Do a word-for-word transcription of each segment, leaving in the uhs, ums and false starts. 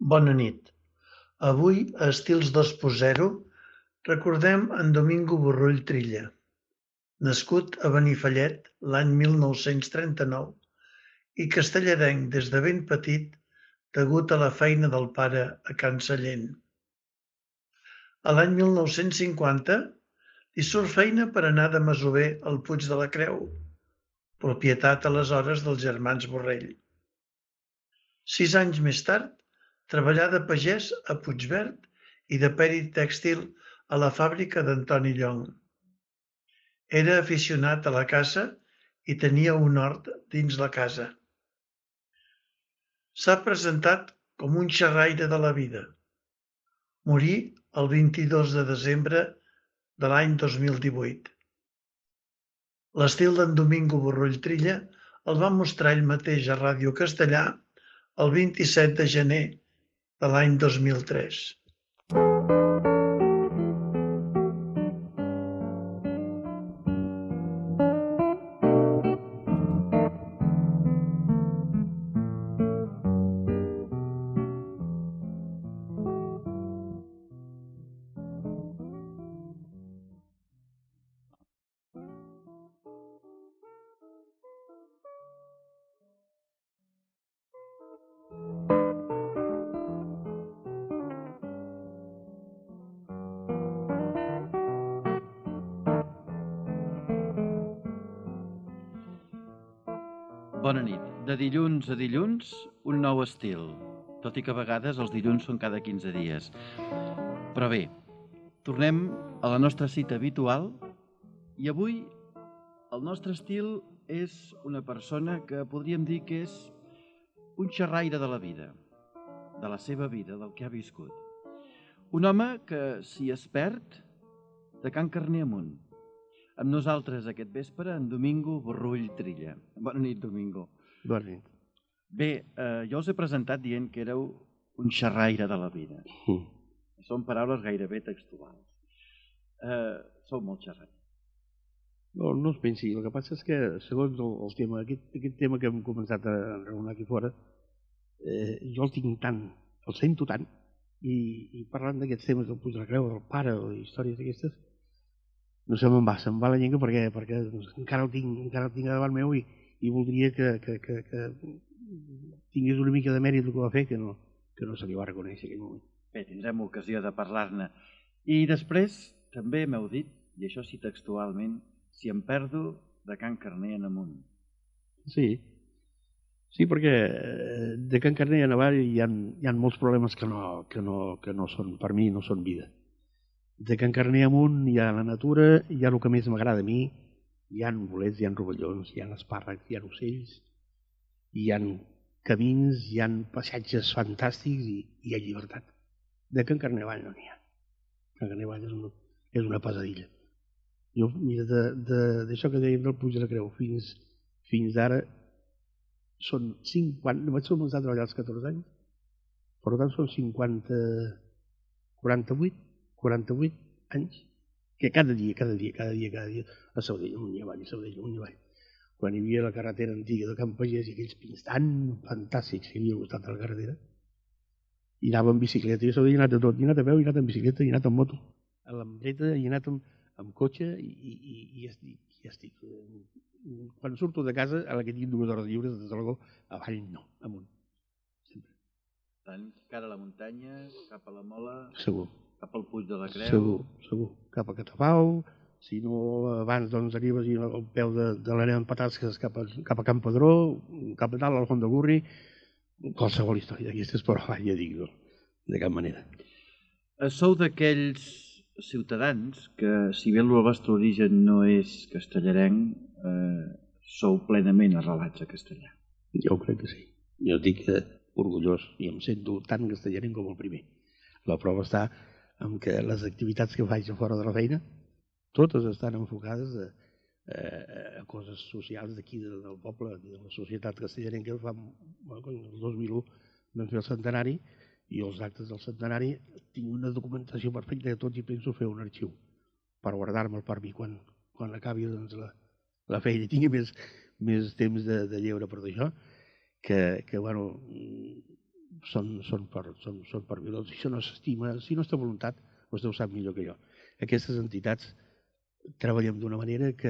Bona nit. Avui, a Estils dos punt zero, recordem en Domingo Borrull Trilla, nascut a Benifallet l'any mil nou-cents trenta-nou i castellarenc des de ben petit degut a la feina del pare a Can Sallent. A l'any mil nou-cents cinquanta li surt feina per anar de masover al Puig de la Creu, propietat aleshores dels germans Borrell. Sis anys més tard, treballà de pagès a Puigverd i de pèrit tèxtil a la fàbrica d'Antoni Llong. Era aficionat a la caça i tenia un hort dins la casa. S'ha presentat com un xerraire de la vida. Morí el vint-i-dos de desembre de l'any dos mil divuit. L'estil d'en Domingo Borrull Trilla el va mostrar ell mateix a Ràdio Castellà el vint-i-set de gener de l'any dos mil tres. Bona nit. De dilluns a dilluns, un nou estil, tot i que a vegades els dilluns són cada quinze dies. Però bé, tornem a la nostra cita habitual i avui el nostre estil és una persona que podríem dir que és un xerraire de la vida, de la seva vida, del que ha viscut. Un home que s'hi es perd de Can Carner amunt. Amb nosaltres aquest vespre, en Domingo Borrull Trilla. Bona nit, Domingo. Bona nit. Bé, eh, jo us he presentat dient que éreu un xerraire de la vida. Mm. Són paraules gairebé textuals. Eh, sou molt xerraire. No, no es pensi. El que passa és que, segons el, el tema, aquest, aquest tema que hem començat a raonar aquí fora, eh, jo el tinc tant, el sento tant, i, i parlant d'aquests temes del Puig de la Creu, del pare, o històries d'aquestes, no se me'n va, se'm va la llengua perquè, perquè encara el tinc, encara el tinc davant meu i, i voldria que, que, que, que tingués una mica de mèrit el que va fer, que no, que no se li va reconèixer en aquell moment. Bé, tindrem ocasió de parlar-ne. I després, també m'heu dit, i això sí textualment, si em perdo de Can Carner en amunt. Sí, sí, perquè de Can Carner en avall hi ha, hi ha molts problemes que no, que, no, que no són, per mi, no són vida. De Can Carner amunt hi ha la natura, hi ha el que més m'agrada a mi, hi ha bolets, hi ha rovellons, hi ha espàrrecs, hi ha ocells, hi ha camins, hi ha passatges fantàstics i hi ha llibertat. De Can Carner avall no n'hi ha. Can Carner avall és una, és una pesadilla. Jo, mira, d'això que dèiem del Puig de la Creu fins, fins ara són cinquanta, vaig començar a treballar als catorze anys, per tant són cinquanta, quaranta-vuit, quaranta-vuit anys, que cada dia, cada dia, cada dia, cada dia, a Sabadell, amunt i avall, a Sabadell, amunt i avall. Quan hi havia la carretera antiga de Can Pagès i aquells pins tan fantàstics que hi havia al costat de la carretera, i anava en bicicleta, i a Sabadell he anat a tot, he anat a peu, he anat en bicicleta, he anat en moto, a l'Ambreta, he anat amb, amb cotxe i, i, i, estic, i estic. Quan surto de casa, a la que tinc dues hores lliures, des de l'Algó, avall no, amunt. Sempre. Tant, cara a la muntanya, cap a la Mola... Segur. Cap al Puig de la Creu... Segur, segur. Cap a Catafau, si no abans doncs arribes al peu de, de l'Aneu en Patasques cap a, cap a Can Pedró, cap a dalt al Font de Gurri, qualsevol història d'aquestes, però avall ja dic, no, de cap manera. Sou d'aquells ciutadans que, si bé el vostre origen no és castellarenc, eh, sou plenament arrelats a castellà. Jo crec que sí. Jo dic que orgullós i em sento tan castellarenc com el primer. La prova està en què les activitats que faig a fora de la feina totes estan enfocades a, a, a coses socials d'aquí del poble, de la societat castellarenca. Fa, bueno, el dos mil u vam fer el centenari i els actes del centenari tinc una documentació perfecta de tots i penso fer un arxiu per guardar-me'l per mi quan, quan acabi doncs, la, la feina i tingui més, més temps de, de lleure per això, que, que bueno, són, són, per, són, són per mi. Si no s'estima, si no està voluntat, vostè ho sap millor que jo. Aquestes entitats treballem d'una manera que,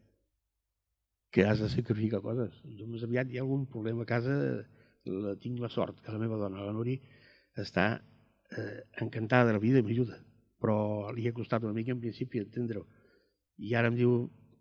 que has de sacrificar coses. Jo més aviat hi ha algun problema a casa, la, tinc la sort que la meva dona, la Nuri, està eh, encantada de la vida i m'ajuda, però li ha costat una mica en principi entendre-ho. I ara em diu,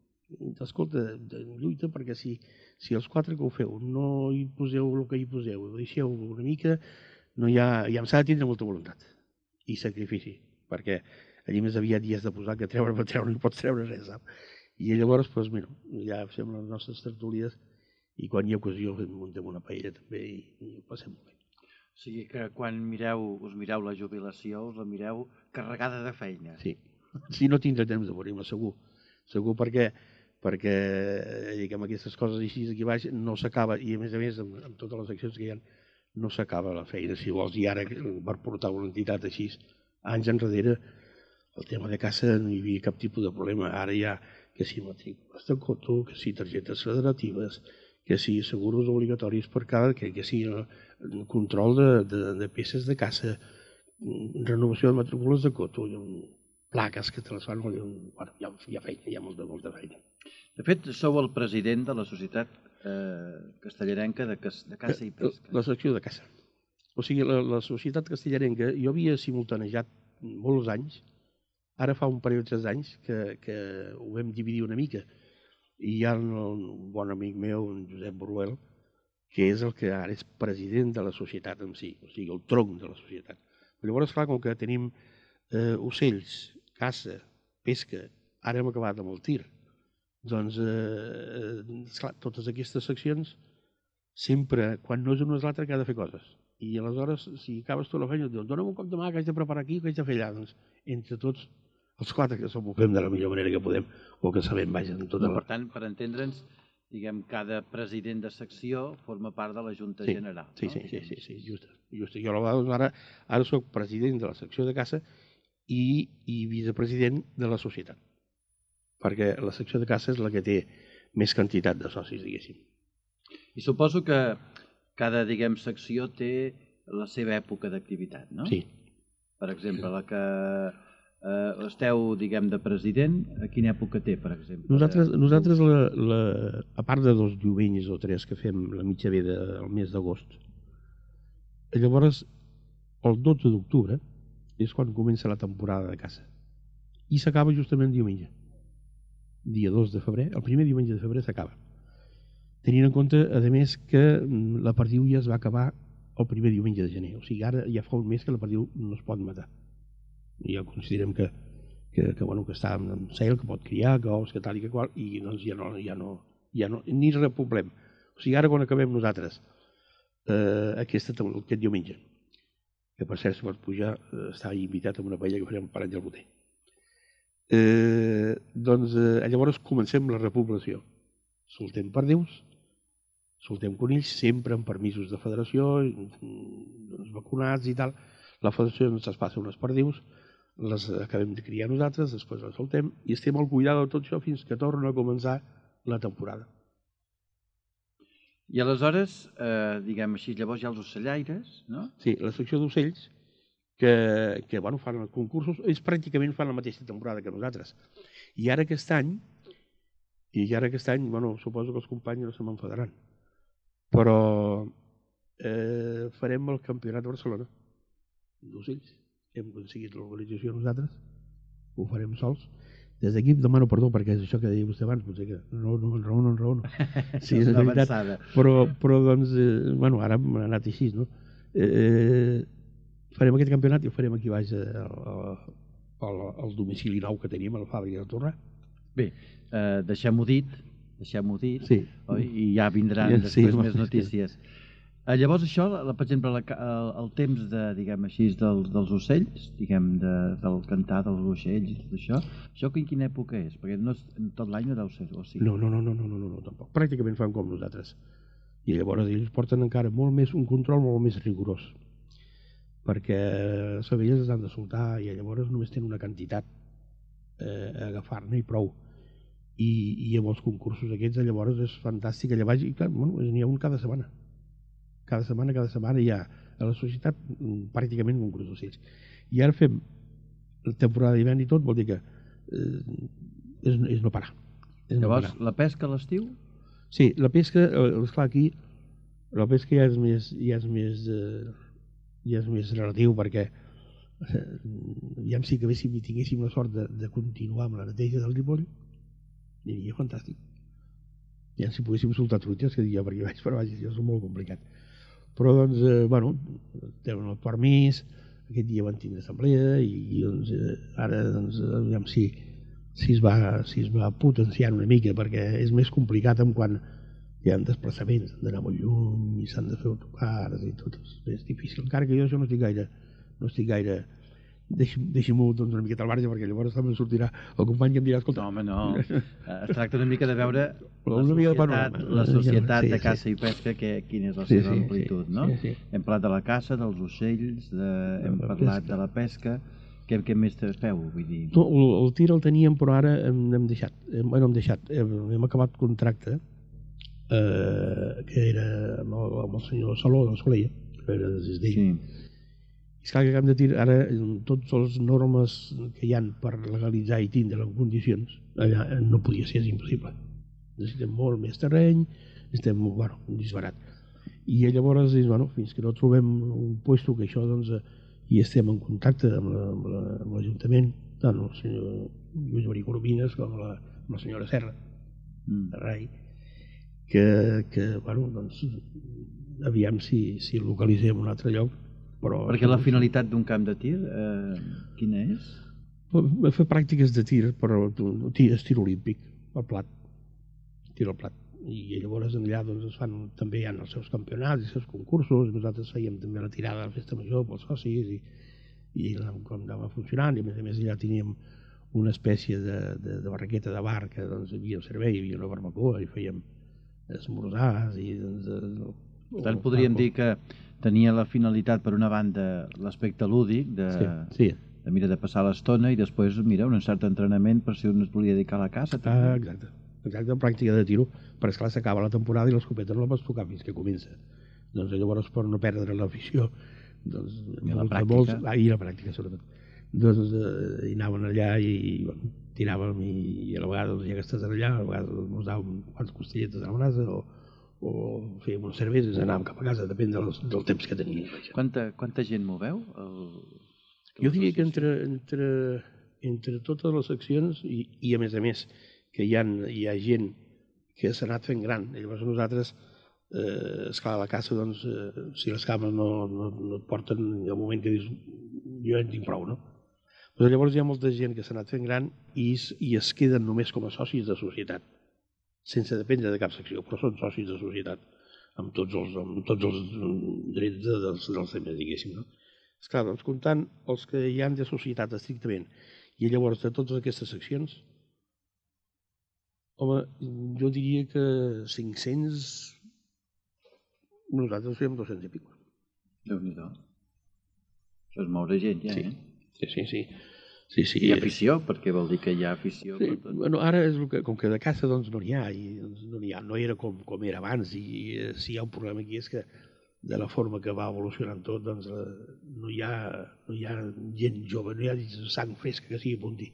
escolta, lluita perquè si, si els quatre que ho feu no hi poseu el que hi poseu, ho deixeu una mica, no hi ha, ja em s'ha de tindre molta voluntat i sacrifici, perquè allí més aviat hi has de posar que treure per treure, no pots treure res, sap? I llavors, doncs, mira, ja fem les nostres tertúlies i quan hi ha ocasió muntem una paella també i, i ho passem molt bé. O sigui que quan mireu, us mireu la jubilació, us la mireu carregada de feina. Sí, si no tindré temps de veure-me, segur. Segur perquè, perquè diguem, aquestes coses així aquí baix no s'acaba, i a més a més amb, amb totes les accions que hi ha no s'acaba la feina, si vols. I ara per portar una entitat així anys enrere el tema de caça no hi havia cap tipus de problema. Ara hi ha que si matrícules de coto, que si targetes federatives, que si seguros obligatoris per cada, que, que si control de, de, de peces de caça, renovació de matrícules de coto, plaques que te les fan, bueno, hi ha, hi ha feina, hi ha molta, molta feina. De fet, sou el president de la Societat eh, Castellarenca de, de Caça i Pesca. La, la secció de caça. O sigui, la, la Societat Castellarenca, jo havia simultanejat molts anys, ara fa un parell de tres anys que, que ho vam dividir una mica, i hi ha un bon amic meu, en Josep Boruel, que és el que ara és president de la societat en si, o sigui, el tronc de la societat. Però llavors, clar, com que tenim eh, ocells, caça, pesca, ara hem acabat amb el tir, doncs, eh, esclar, totes aquestes seccions, sempre, quan no és una és l'altra, que ha de fer coses. I aleshores, si acabes tu la feina, dius, dona'm un cop de mà que haig de preparar aquí, que haig de fer allà. Doncs, entre tots, els quatre que som ho fem de la millor manera que podem, o que sabem, vaja, en tota la... Per tant, per entendre'ns, diguem, cada president de secció forma part de la Junta sí, General. Sí, no? sí, sí, sí, sí, just. just. Jo ara, ara soc president de la secció de caça i, i vicepresident de la societat, perquè la secció de caça és la que té més quantitat de socis, diguéssim. I suposo que cada, diguem, secció té la seva època d'activitat, no? Sí. Per exemple, la que eh, esteu, diguem, de president, a quina època té, per exemple? Nosaltres, nosaltres la, la, a part de dos diumenges o tres que fem la mitja ve del mes d'agost, llavors el dotze d'octubre és quan comença la temporada de caça i s'acaba justament diumenge, dia dos de febrer, el primer diumenge de febrer s'acaba. Tenint en compte, a més, que la perdiu ja es va acabar el primer diumenge de gener. O sigui, ara ja fa un mes que la perdiu no es pot matar. I ja considerem que, que, que, bueno, que està en cel, que pot criar, que ous, que tal i que qual, i doncs ja no, ja no, ja no ni repoblem. O sigui, ara quan acabem nosaltres eh, aquesta, aquest diumenge, que per cert, si pots pujar, eh, està invitat a una paella que farem per Àngel Boter. Eh, doncs eh, llavors comencem la repoblació. Soltem perdius, soltem conills, sempre amb permisos de federació, doncs, vacunats i tal. La federació ens passa unes perdius, les acabem de criar nosaltres, després les soltem i estem al cuidado de tot això fins que torna a començar la temporada. I aleshores, eh, diguem així, llavors hi ha els ocellaires, no? Sí, la secció d'ocells, que, que bueno, fan els concursos, ells pràcticament fan la mateixa temporada que nosaltres. I ara aquest any, i ara aquest any, bueno, suposo que els companys no se m'enfadaran, però eh, farem el campionat de Barcelona d'ocells. Hem aconseguit l'organització nosaltres, ho farem sols. Des d'aquí demano perdó perquè és això que deia vostè abans, potser que no, no, no, no, no, no. Sí, és veritat, però, però doncs, eh, bueno, ara hem anat així, no? Eh, farem aquest campionat i ho farem aquí baix al, al, al domicili nou que teníem a la fàbrica de Torrà. Bé, eh, deixem-ho dit, deixem-ho dit, sí. Oi? I ja vindran sí, després sí, més notícies. Sí. Eh, llavors això, la, per exemple, la, el, el temps de, diguem així, dels, dels ocells, diguem, de, del cantar dels ocells i tot això, això en quina època és? Perquè no és, tot l'any no deu ser o sí? No, no, no, no, no, no, no, tampoc. Pràcticament fan com nosaltres. I llavors ells porten encara molt més, un control molt més rigorós, perquè les abelles han de soltar i llavors només tenen una quantitat eh, a agafar-ne i prou. I, i amb els concursos aquests llavors és fantàstic allà baix i clar, bueno, n'hi ha un cada setmana. Cada setmana, cada setmana hi ha a la societat pràcticament un grup d'ocells. I ara fem la temporada d'hivern i tot, vol dir que eh, és, és no parar. És Llavors, no parar. la pesca a l'estiu? Sí, la pesca, eh, esclar, aquí la pesca ja és més, ja és més, eh, ja és més relatiu perquè eh, ja sí que haguéssim i tinguéssim la sort de, de continuar amb la neteja del Ripoll, seria fantàstic. Ja si poguéssim soltar truites, que diria perquè vaig per baix, això és molt complicat. Però doncs, eh, bueno, tenen el permís, aquest dia van tindre assemblea i, i doncs, eh, ara doncs, aviam si, si, es va, si es va potenciar una mica, perquè és més complicat en quan hi ha desplaçaments, han d'anar molt lluny i s'han de fer autocars i tot, és més difícil. Encara que jo això no estic gaire, no estic gaire deixi-m'ho doncs, una miqueta al marge, perquè llavors també sortirà el company i em dirà, escolta... No, home, no. Es tracta una mica de veure la una mica de societat, panorama. la societat Sí, de sí. caça i pesca, que, quina és la Sí, seva sí, amplitud, sí, no? sí, sí. Hem parlat de la caça, dels ocells, de... hem la parlat pesca. de la pesca. Què, què més feu? Vull dir... No, el, el tir el teníem, però ara hem, hem deixat. Hem, bueno, hem deixat. Hem, hem acabat contracte, eh, que era amb el, amb el senyor Saló de Soleia, que era de Cisdell. Sí. És clar que hem de tir, ara, totes les normes que hi han per legalitzar i tindre en condicions, allà no podia ser, és impossible. Necessitem molt més terreny, necessitem, bueno, un disbarat. I llavors, bueno, fins que no trobem un puesto que això, doncs, i estem en contacte amb l'Ajuntament, tant el senyor Lluís Marí Coromines com la, amb la senyora Serra, Mm. de Rai, que, que, bueno, doncs, aviam si, si localitzem un altre lloc. Però, Perquè la finalitat d'un camp de tir, eh, quina és? Fer pràctiques de tir, però és tir olímpic, al plat, tir al plat. I llavors allà doncs, es fan, també hi ha els seus campionats i els seus concursos. Nosaltres fèiem també la tirada de la festa major pels socis i, i com anava funcionant. I a més a més allà teníem una espècie de, de, de barraqueta de bar que doncs, hi havia un servei, hi havia una barbacoa i fèiem esmorzars i doncs, per tant, podríem dir que tenia la finalitat, per una banda, l'aspecte lúdic de, sí, sí. de, mira, de passar l'estona i després, mira, un cert entrenament per si un es volia dedicar a la caça. Ah, exacte, exacte, pràctica de tiro, però esclar s'acaba la temporada i l'escopeta no la pots tocar fins que comença. Doncs llavors, per no perdre l'afició, doncs, I la molts, pràctica. Molts, ah, I la pràctica, sobretot. Doncs eh, hi anaven allà i, i bueno, tiràvem i, i a la vegada, doncs, ja que estàs allà, a la vegada doncs, ens dàvem quantes costelletes a la brasa o, o fèiem unes cerveses i anàvem cap a casa, depèn del, del temps que teníem. Quanta, quanta gent moveu? El... Jo diria que entre, entre, entre totes les seccions i, i a més a més que hi ha, hi ha gent que s'ha anat fent gran. Llavors nosaltres, eh, esclar, a la caça, doncs, eh, si les cames no, no, no et porten, hi ha un moment que dius, jo ja en tinc prou, no? Però llavors hi ha molta gent que s'ha anat fent gran i, i es queden només com a socis de societat, sense dependre de cap secció, però són socis de societat, amb tots els, amb tots els drets de, dels, dels temes, diguéssim, no? Esclar, doncs, comptant els que hi han de societat estrictament i llavors de totes aquestes seccions, home, jo diria que cinc-cents, nosaltres fem dos-cents i pico. Déu-n'hi-do. Això és moure gent, ja, sí. eh? Sí, sí, sí. sí, sí. I afició, perquè vol dir que hi ha afició. Sí, per tot. bueno, ara, és el que, com que de caça doncs, no n'hi ha, i, doncs, no, ha, no era com, com era abans, i eh, si hi ha un problema aquí és que de la forma que va evolucionant tot, doncs, eh, no, hi ha, no hi ha gent jove, no hi ha sang fresca que sigui punti.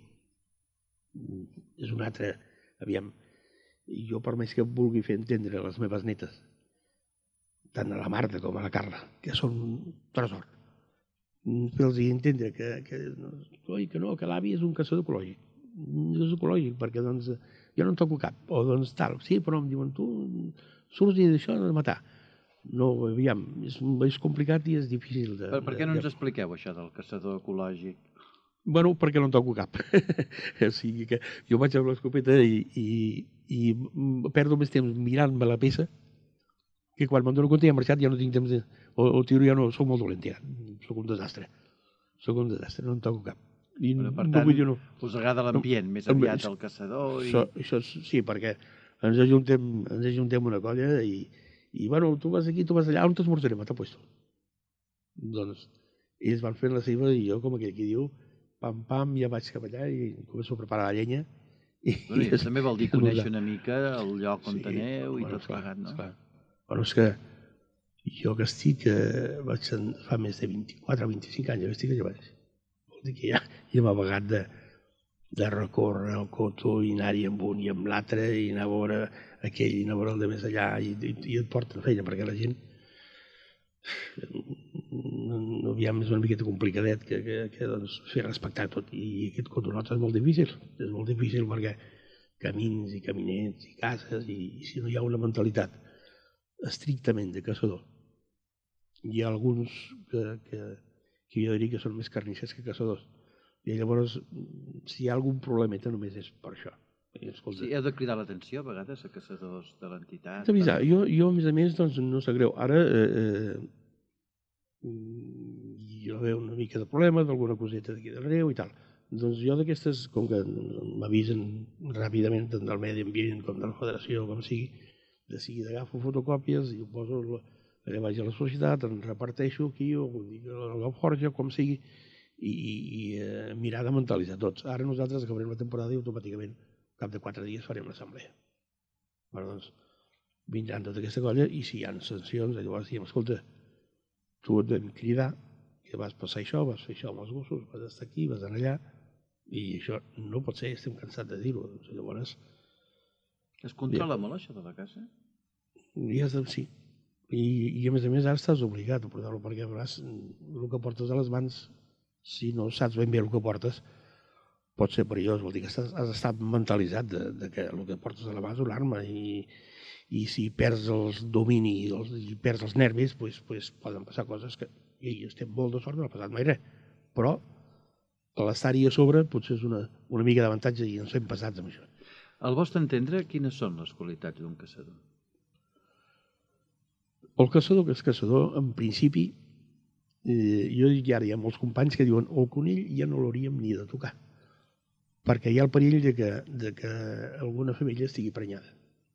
És un altre, aviam, jo per més que vulgui fer entendre a les meves netes, tant a la Marta com a la Carla, que són un tresor, fer-los entendre que, que, oi, que no, que l'avi és un caçador ecològic. No és ecològic, perquè doncs, jo no en toco cap, o doncs tal, sí, però em diuen, tu surts i d'això de matar. No, aviam, és, és complicat i és difícil de... Per, per què no ens de... expliqueu això del caçador ecològic? Bueno, perquè no en toco cap. O sigui que jo vaig amb l'escopeta i, i, i perdo més temps mirant-me la peça que quan me'n dono compte ja he marxat, ja no tinc temps de... O, o tiro ja no, soc molt dolent ja, soc un desastre. Soc un desastre, no en toco cap. I Però, per no tant, vull dir no. us agrada l'ambient, No, més aviat el caçador i... Això, això sí, perquè ens ajuntem, ens ajuntem una colla i, i bueno, tu vas aquí, tu vas allà, on t'esmorzarem? A t'ha puesto. Doncs ells van fent la seva i jo, com aquell qui diu, pam, pam, ja vaig cap allà i començo a preparar la llenya. I, Bueno, i i també vol dir conèixer una mica el lloc on sí, aneu i bueno, tot esclar, plegat, no? Esclar. Bueno, és que Jo que estic, vaig fa més de vint-i-quatre o vint-i-cinc anys, que estic allà baix. Vol dir que ja, ja m'ha vagat de, de recórrer el coto i anar-hi amb un i amb l'altre i anar a veure aquell i anar a veure el de més allà i, i, i et porten feina perquè la gent no, aviam, és una miqueta complicadet que, que, que doncs, fer respectar tot i aquest coto nostre és molt difícil, és molt difícil perquè camins i caminets i cases i, i si no hi ha una mentalitat estrictament de caçador. Hi ha alguns que, que, que jo diria que són més carnissers que caçadors. I llavors, si hi ha algun problemeta, només és per això. Escolta, sí, heu de cridar l'atenció a vegades a caçadors de l'entitat. D'avisar. Jo, jo, a més a més, doncs, no sé greu. Ara eh, jo veu una mica de problema d'alguna coseta d'aquí darrere i tal. Doncs jo d'aquestes, com que m'avisen ràpidament tant del medi ambient com de la federació, com sigui, de seguida agafo fotocòpies i ho poso allà vaig a la societat, en reparteixo aquí o a la forja, com sigui, i, i eh, mirar de mentalitzar tots. Ara nosaltres acabarem la temporada i automàticament, al cap de quatre dies, farem l'assemblea. Bueno, doncs, vindran tota aquesta colla i si hi ha sancions, llavors diem, escolta, tu et vam cridar, que vas passar això, vas fer això amb els gossos, vas estar aquí, vas anar allà, i això no pot ser, estem cansats de dir-ho. Llavors... Es controla ja, molt això de la caça? Ja, sí. I, I a més a més ara estàs obligat a portar-lo perquè a vegades el que portes a les mans, si no saps ben bé el que portes, pot ser perillós. Vol dir que estàs, has estat mentalitzat de, de que el que portes a la mà és una arma i, i si perds el domini i, els, i perds els nervis, pues, pues poden passar coses que i estem molt de sort, no ha passat mai res. Però l'estar-hi a sobre potser és una, una mica d'avantatge i ens fem passats amb això. Al vostre entendre, quines són les qualitats d'un caçador? El caçador que és caçador, en principi, eh, jo dic que ara hi ha molts companys que diuen el conill ja no l'hauríem ni de tocar, perquè hi ha el perill de que, de que alguna família estigui prenyada.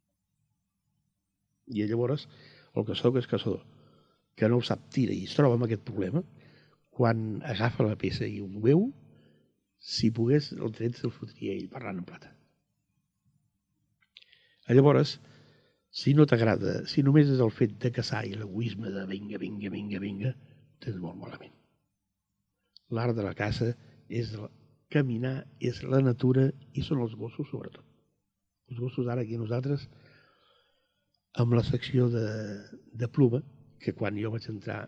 I llavors, el caçador que és caçador, que no ho sap, tira i es troba amb aquest problema, quan agafa la peça i ho veu, si pogués, el tret se'l fotria ell parlant en plata. Llavors, si no t'agrada, si només és el fet de caçar i l'egoisme de vinga, vinga, vinga, vinga, tens molt malament. L'art de la caça és caminar, és la natura i són els gossos, sobretot. Els gossos ara aquí nosaltres, amb la secció de, de pluma, que quan jo vaig entrar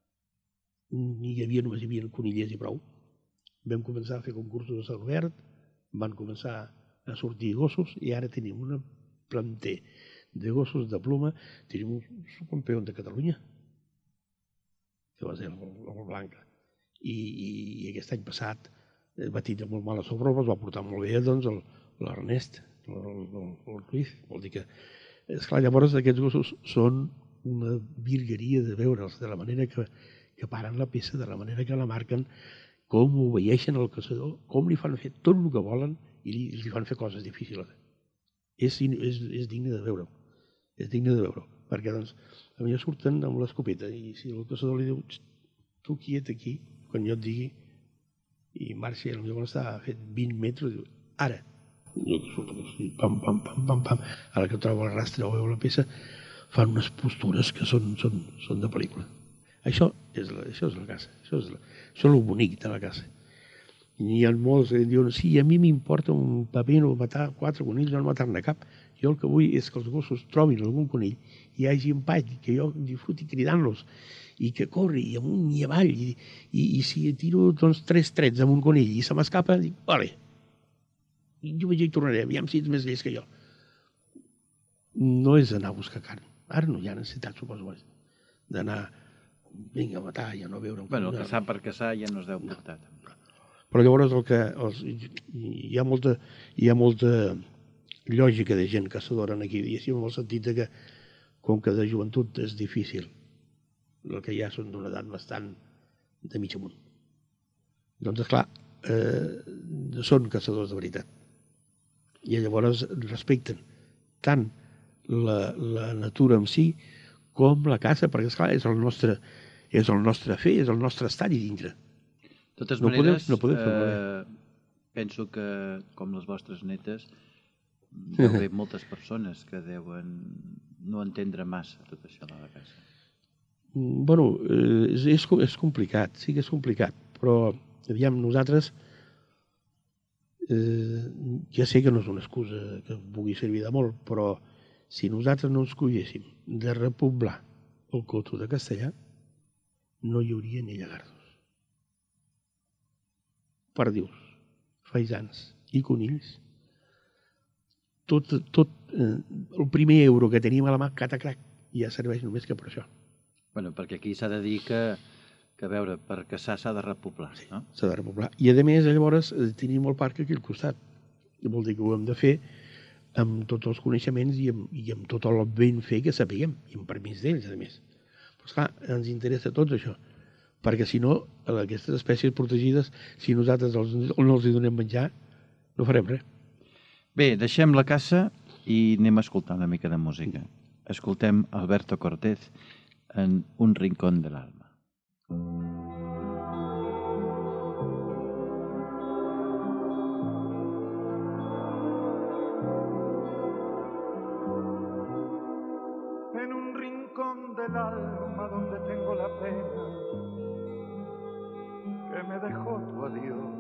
n'hi havia, només hi havia conillers i prou. Vam començar a fer concursos a cel obert, van començar a sortir gossos i ara tenim un planter de gossos de pluma, tenim un subcampió de Catalunya, que va ser el, el Blanca. I, i, i aquest any passat va tindre molt mala sobrova, es va portar molt bé doncs, l'Ernest, el, el, el Ruiz. Vol dir que, esclar, llavors aquests gossos són una virgueria de veure'ls, de la manera que, que paren la peça, de la manera que la marquen, com obeeixen el caçador, com li fan fer tot el que volen i li, li fan fer coses difícils. És, és, és digne de veure-ho, és digne de veure-ho, perquè doncs, a mi surten amb l'escopeta i si el caçador li diu tu quiet aquí, quan jo et digui, i marxa, i potser està fet vint metres, diu, ara, jo que surto així, pam, pam, pam, pam, pam, ara que trobo el rastre o veu la peça, fan unes postures que són, són, són de pel·lícula. Això és la, això és la caça, això és, la, això és el bonic de la caça. I hi ha molts que diuen, sí, a mi m'importa un paper no matar quatre conills, no matar-ne cap. Jo el que vull és que els gossos trobin algun conill i hi hagi empat, que jo disfruti cridant-los i que corri amunt i avall i, i, i si tiro doncs, tres trets amb un conill i se m'escapa, dic, vale, jo vaig i tornaré, aviam si ets més llest que jo. No és anar a buscar carn. Ara no hi ha necessitat, suposo, d'anar, vinga, a matar, ja no veure... Bueno, el caçar per caçar ja no es deu portar. No. Però llavors el que, els, hi, ha molta, hi ha molta lògica de gent caçadora aquí, diguéssim, en el sentit que, com que de joventut és difícil, el que ja són d'una edat bastant de mig amunt. Doncs, esclar, eh, són caçadors de veritat. I llavors respecten tant la, la natura en si com la caça, perquè esclar, és el nostre, és el nostre fer, és el nostre estar-hi dintre. De totes no maneres, podem, no podem eh, penso que, com les vostres netes, deu haver moltes persones que deuen no entendre massa tot això de la caça. Bueno, és, és, és complicat, sí que és complicat, però, aviam, nosaltres, eh, ja sé que no és una excusa que pugui servir de molt, però si nosaltres no ens cuidéssim de repoblar el coto de castellà, no hi hauria ni llagardos. Perdius, faisans i conills, tot, tot eh, el primer euro que tenim a la mà, catacrac, ja serveix només que per això. Bueno, perquè aquí s'ha de dir que, que a veure, per caçar s'ha de repoblar, no? S'ha de repoblar. I a més, llavors, tenim el parc aquí al costat. I vol dir que ho hem de fer amb tots els coneixements i amb, i amb tot el ben fer que sapiguem, i amb permís d'ells, a més. Però, esclar, ens interessa tot això, perquè si no, aquestes espècies protegides, si nosaltres els, no els hi donem menjar, no farem res. Bé, deixem la caça i anem a escoltar una mica de música. Escoltem Alberto Cortés en Un rincón del alma. En un rincón del alma donde tengo la pena que me dejó tu adiós.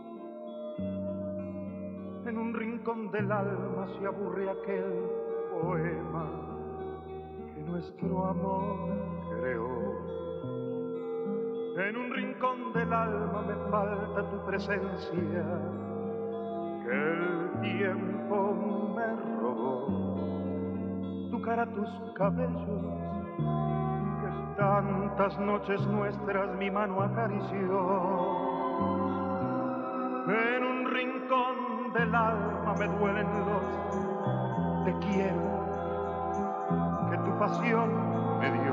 En un rincón del alma se aburre aquel poema que nuestro amor creó. En un rincón del alma me falta tu presencia que el tiempo me robó. Tu cara, tus cabellos que tantas noches nuestras mi mano acarició. En un rincón del alma me duelen los te quiero que tu pasión me dio.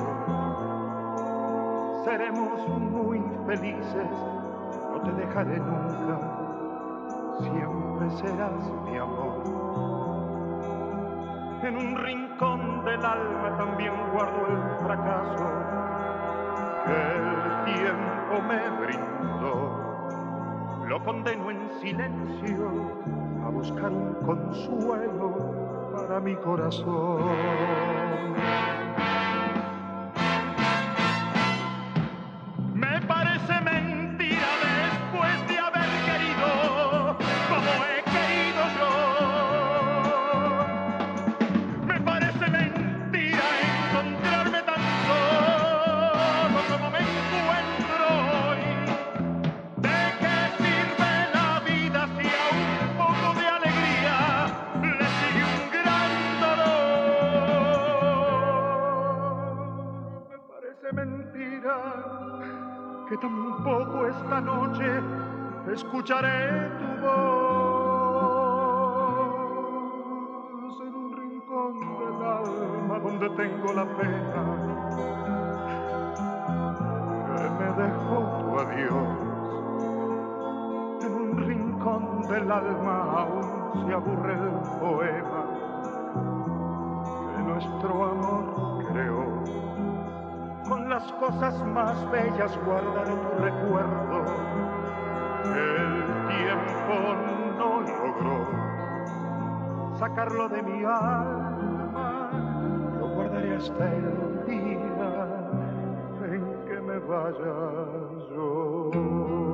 Seremos muy felices, no te dejaré nunca, siempre serás mi amor. En un rincón del alma también guardo el fracaso que el tiempo me brindó. Lo condeno en silencio a buscar un consuelo para mi corazón. Me parece mentira después de haber querido como he querido yo. Me parece mentira encontrarme tan solo como me encuentro hoy. ¿De qué sirve la vida si a un poco de alegría le sigue un gran dolor? Me parece mentira que tampoco esta noche escucharé tu voz en un rincón del alma donde tengo la pena que me dejó tu adiós. En un rincón del alma aún se aburre el poema que nuestro amor creó. Con las cosas más bellas guardaré tu recuerdo que el tiempo no logró sacarlo de mi alma. Lo guardaré hasta el día en que me vaya yo.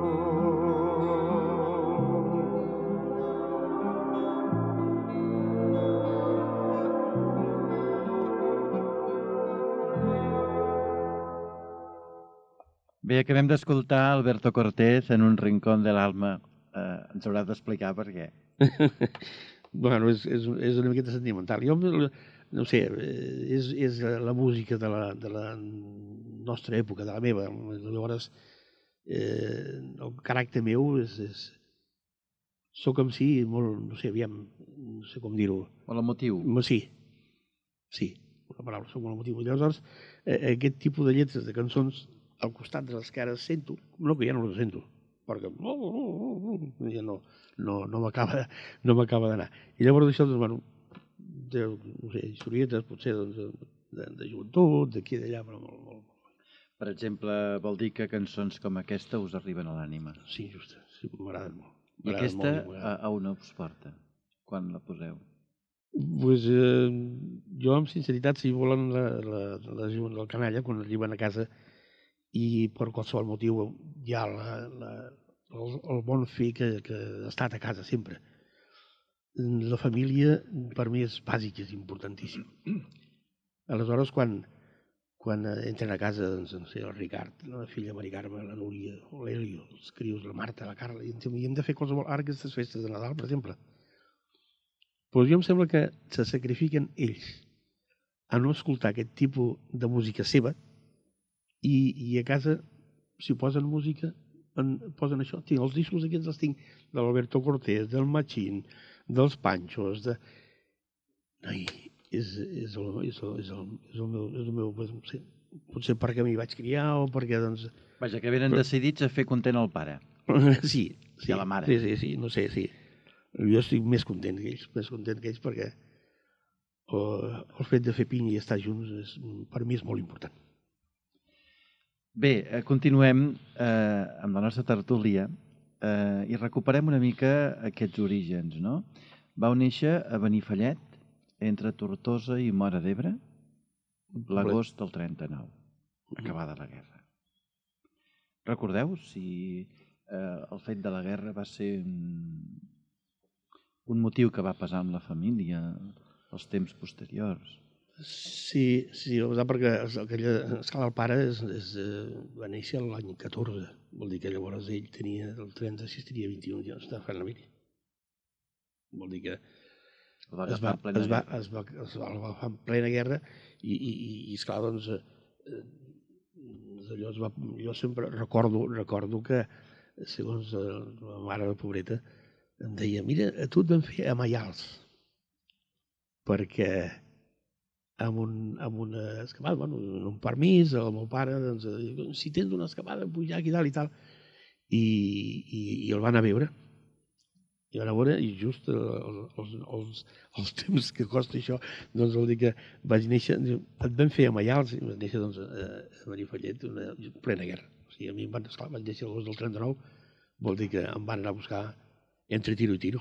Bé, acabem d'escoltar Alberto Cortés en Un rincón de l'alma. Eh, ens hauràs d'explicar per què. Bueno, és, és, és una miqueta sentimental. Jo, no sé, és, és la música de la, de la nostra època, de la meva. Llavors, eh, el caràcter meu és... és soc com si, molt, no sé, aviam, no sé com dir-ho. Molt emotiu. Sí, sí, una paraula, soc molt emotiu. Llavors, eh, aquest tipus de lletres de cançons al costat de les que ara sento, no que ja no les sento, perquè ja no, no, no m'acaba no m'acaba d'anar. I llavors això, doncs, bueno, de, no sé, historietes, potser doncs, de, de joventut, d'aquí i d'allà, però molt, molt. Per exemple, vol dir que cançons com aquesta us arriben a l'ànima. Sí, just, sí, m'agraden molt. I aquesta a, a on us porta, quan la poseu? Pues, eh, jo, amb sinceritat, si volen la, la, la gent del canalla, quan arriben a casa i per qualsevol motiu hi ha la, la, el, el bon fi que, que ha estat a casa sempre. La família, per mi, és bàsic, és importantíssim. Aleshores, quan, quan entren a casa, doncs, no sé, el Ricard, la filla Mari Carme, la Núria, l'Helio, els crios, la Marta, la Carla, i hem de fer qualsevol... Ara aquestes festes de Nadal, per exemple, però jo em sembla que se sacrifiquen ells a no escoltar aquest tipus de música seva i, i a casa, si posen música, en, posen això. Tinc els discos aquests, els tinc de l'Alberto Cortés, del Machín, dels Panchos, de... Ai, és, és, el, és, el, és, el, és el meu... És el meu no sé, potser perquè m'hi vaig criar o perquè, doncs... Vaja, que venen però... decidits a fer content el pare. Sí, sí. I a la mare. Sí, sí, sí, no sé, sí. Jo estic més content que ells, més content que ells perquè el fet de fer pinya i estar junts és, per mi és molt important. Bé, continuem eh, amb la nostra tertúlia eh, i recuperem una mica aquests orígens, no? Vau néixer a Benifallet, entre Tortosa i Móra d'Ebre, l'agost del trenta-nou, acabada la guerra. Recordeu si eh, el fet de la guerra va ser un motiu que va pesar amb la família els temps posteriors? Sí, sí, perquè aquella escala del pare és, és, va néixer l'any catorze, vol dir que llavors ell tenia, el trenta-sis tenia vint-i-un, ja estava fent la miri. Vol dir que es va, es va, es va, es va, es va agafar en plena guerra i, i, i esclar, doncs, eh, allò es va, jo sempre recordo, recordo que, segons la mare de pobreta, em deia, mira, a tu et van fer a Maials, perquè amb, un, amb una escapada, bueno, en un permís, el meu pare, doncs, si tens una escapada, pujar aquí dalt i tal, i, i, i el van a veure. I van a veure, i just els, els, els temps que costa això, doncs vol dir que vaig néixer, et van fer a Maials, i vaig néixer doncs, a Benifallet, en plena guerra. O sigui, a mi em van, esclar, vaig néixer l'agost del trenta-nou, vol dir que em van anar a buscar entre tiro i tiro.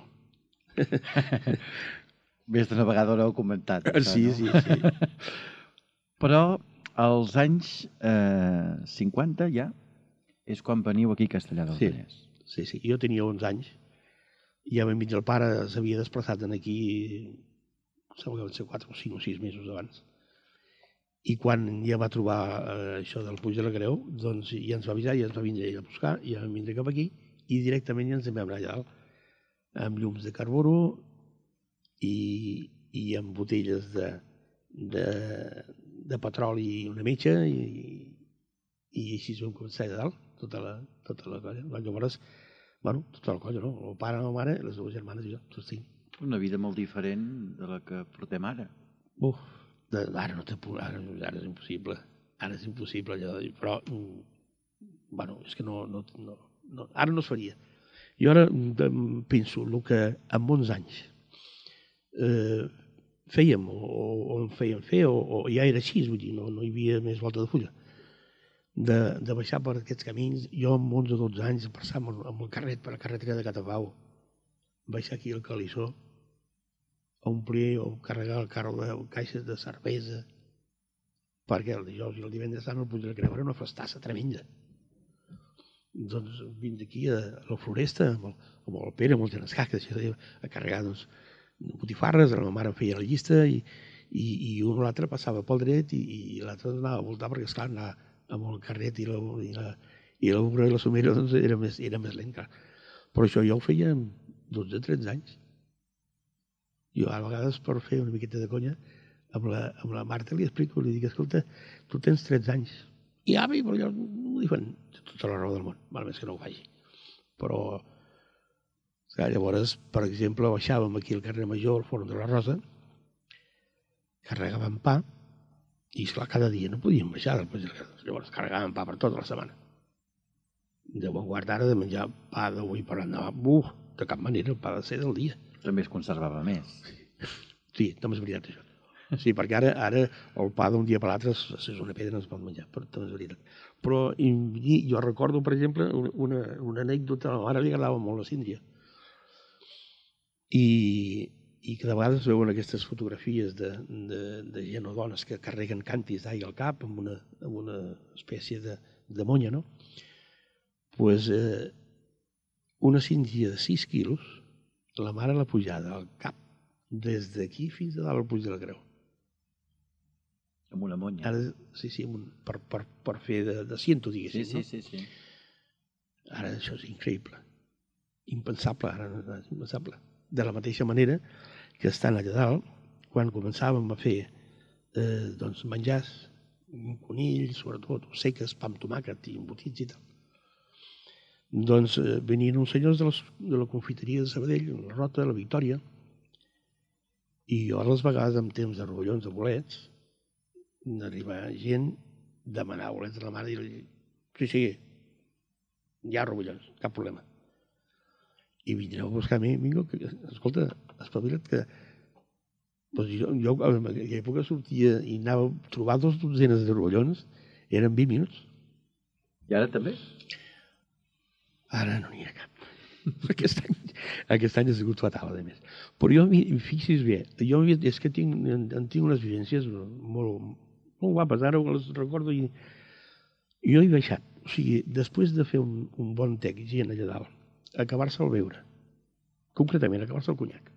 Més d'una vegada ho heu comentat. Això, sí, no? sí, sí. Però als anys eh, cinquanta ja és quan veniu aquí a Castellar del Vallès. Sí, sí, jo tenia onze anys. Ja ben mig el pare s'havia desplaçat aquí, sembla que van ser quatre o cinc o sis mesos abans. I quan ja va trobar eh, això del Puig de la Creu, doncs ja ens va avisar, ja ens va vindre ell a buscar, ja vam vindre cap aquí, i directament ja ens en vam anar allà dalt, amb llums de carburo i, i amb botelles de, de, de petroli i una metxa, i, i així vam començar allà dalt, tota la, tota la colla. Llavors, bueno, tota la colla, no? El pare, la mare, les dues germanes i jo, tots tinc. Una vida molt diferent de la que portem ara. Uf, de, ara no té por, ara, ara és impossible, ara és impossible, allò, però, bueno, és que no, no, no, no, ara no es faria. Jo ara penso el que en bons anys eh, fèiem o, o em feien fer, o, o ja era així, vull dir, no, no hi havia més volta de fulla, de, de baixar per aquests camins. Jo amb onze o dotze anys passava amb, amb el carret per la carretera de Catapau, baixar aquí al Calissó, a omplir o carregar el carro de caixes de cervesa, perquè el dijous i el divendres sant el Puig de la Creu era una festassa tremenda. Doncs vinc d'aquí a la Floresta amb el, amb el Pere, amb el Genescà, que deixa a carregar doncs, botifarres, la mare em feia la llista i, i, i un o l'altre passava pel dret i, i l'altre anava a voltar perquè, esclar, anar amb el carret i la, i la, i la obra i la somera doncs, era, més, era més lent. Clar. Però això jo ho feia amb dotze o tretze anys. Jo a vegades, per fer una miqueta de conya, amb la, amb la Marta li explico, li dic, escolta, tu tens tretze anys. I avi, però jo no li fan tota la raó del món, val més que no ho faci. Però, clar, llavors, per exemple, baixàvem aquí al carrer Major, al Forn de la Rosa, carregàvem pa, i esclar, cada dia no podíem baixar del Puig de la Creu. Llavors carregàvem pa per tota la setmana. De bon guard ara de menjar pa d'avui per endavant, buf, de cap manera, el pa de ser del dia. També es conservava més. Sí, també és veritat això. Sí, perquè ara, ara el pa d'un dia per l'altre és una pedra, no es pot menjar, però també és veritat. Però jo recordo, per exemple, una, una anècdota, a la mare li agradava molt la síndria. I, i que de vegades veuen aquestes fotografies de, de, de gent o dones que carreguen cantis d'aigua al cap amb una, amb una espècie de, de monya, no? Pues, eh, una cíngia de sis quilos, la mare l'ha pujada al cap des d'aquí fins a dalt al Puig de la Creu. Amb una monya. Ara, sí, sí, un, per, per, per fer de, de ciento, diguéssim, sí, no? sí, sí, sí. Ara això és increïble. Impensable, ara és impensable. De la mateixa manera que estant allà dalt, quan començàvem a fer eh, doncs menjars, conills, sobretot, seques, pa amb tomàquet i embotits i tal, doncs eh, venien uns senyors de, les, de la confiteria de Sabadell, la Rota, la Victòria, i jo a les vegades, en temps de rovellons de bolets, n'arriba gent demanar bolets a la mare i dir-li, sí, sí, hi ha rovellons, cap problema. I vindreu a buscar a mi, vinga, que, escolta, espavila't que... Doncs jo, jo en aquella època sortia i anava a trobar dos dotzenes de rovellons, eren vint minuts. I ara també? Ara no n'hi ha cap. Aquest any, aquest any ha sigut fatal, a més. Però jo, fixi's bé, jo és que tinc, en, en tinc unes vivències molt, molt guapes, ara les recordo i jo he baixat. O sigui, després de fer un, un bon tec gent allà dalt, acabar-se el beure, concretament acabar-se el conyac.